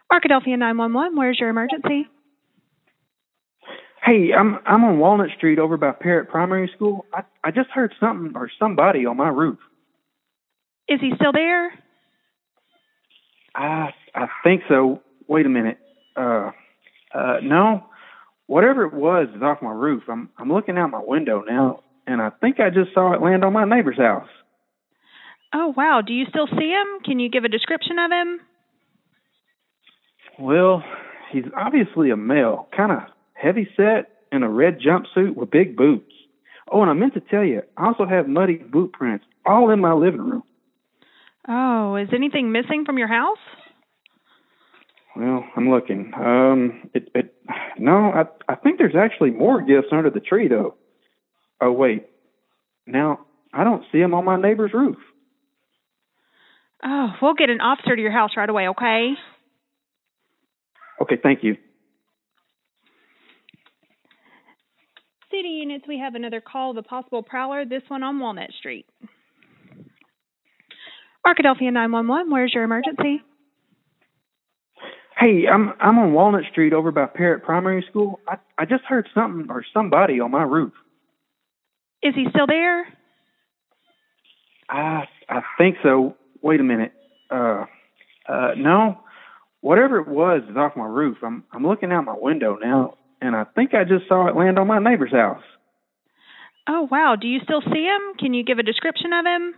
Arkadelphia 911, where's your emergency? Hey, I'm on Walnut Street over by Parrott Primary School. I just heard something or somebody on my roof. Is he still there? I think so. Wait a minute. No. Whatever it was is off my roof. I'm looking out my window now, and I think I just saw it land on my neighbor's house. Oh, wow. Do you still see him? Can you give a description of him? Well, he's obviously a male, kind of heavy set in a red jumpsuit with big boots. Oh, and I meant to tell you, I also have muddy boot prints all in my living room. Oh, is anything missing from your house? Well, I'm looking. No, I think there's actually more gifts under the tree, though. Oh, wait. Now, I don't see them on my neighbor's roof. Oh, we'll get an officer to your house right away, okay? Okay, thank you. City units, we have another call of a possible prowler, this one on Walnut Street. Arkadelphia 911, where's your emergency? Hey, I'm on Walnut Street over by Parrott Primary School. I just heard something or somebody on my roof. Is he still there? I think so. Wait a minute. No. Whatever it was is off my roof. I'm looking out my window now, and I think I just saw it land on my neighbor's house. Oh, wow. Do you still see him? Can you give a description of him?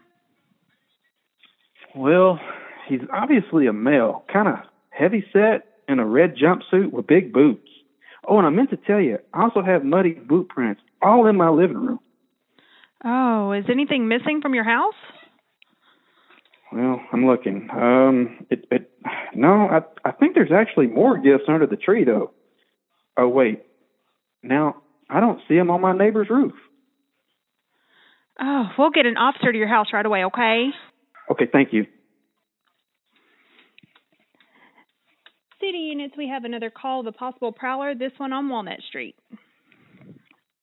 Well, he's obviously a male, kind of heavy set in a red jumpsuit with big boots. Oh, and I meant to tell you, I also have muddy boot prints all in my living room. Oh, is anything missing from your house? Well, I'm looking. No, I think there's actually more gifts under the tree, though. Oh, wait. Now, I don't see them on my neighbor's roof. Oh, we'll get an officer to your house right away, okay? Okay, thank you. City units, we have another call of a possible prowler, this one on Walnut Street.